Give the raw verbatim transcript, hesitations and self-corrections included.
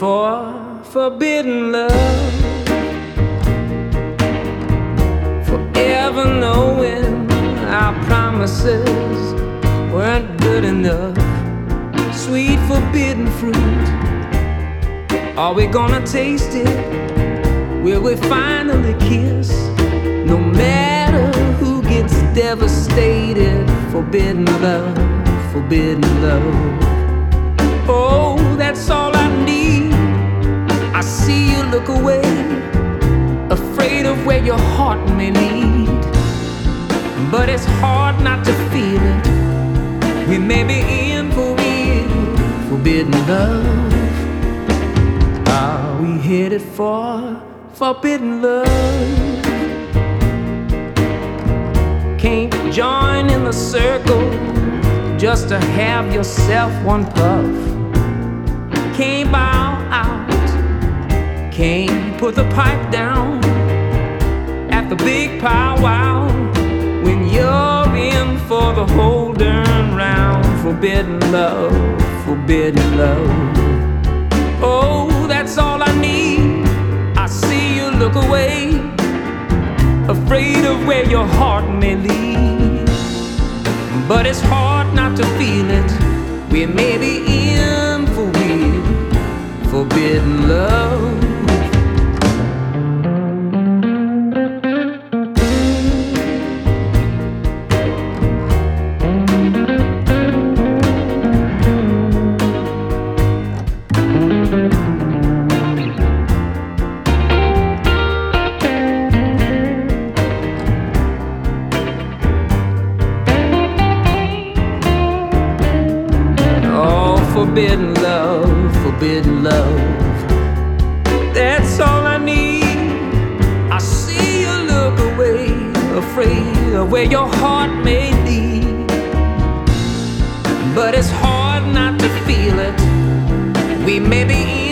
for forbidden love, forever knowing our promises weren't good enough. Sweet forbidden fruit, are we gonna taste it? Will we finally kiss? No matter who gets devastated. Forbidden love, forbidden love. Oh, that's all I need. I see you look away, afraid of where your heart may lead. But it's hard not to feel it. We may be in for real. Forbidden love. Are we headed for forbidden love? Can't join in the circle just to have yourself one puff. Can't bow out, can't put the pipe down at the big powwow when you're in for the whole darn round. Forbidden love, forbidden love. Oh, that's all I need. I see you look away, afraid of where your heart may lead. But it's hard not to feel it. We may be in for real. Forbidden love. Forbidden love, forbidden love. That's all I need. I see you look away, afraid of where your heart may lead. But it's hard not to feel it. We may be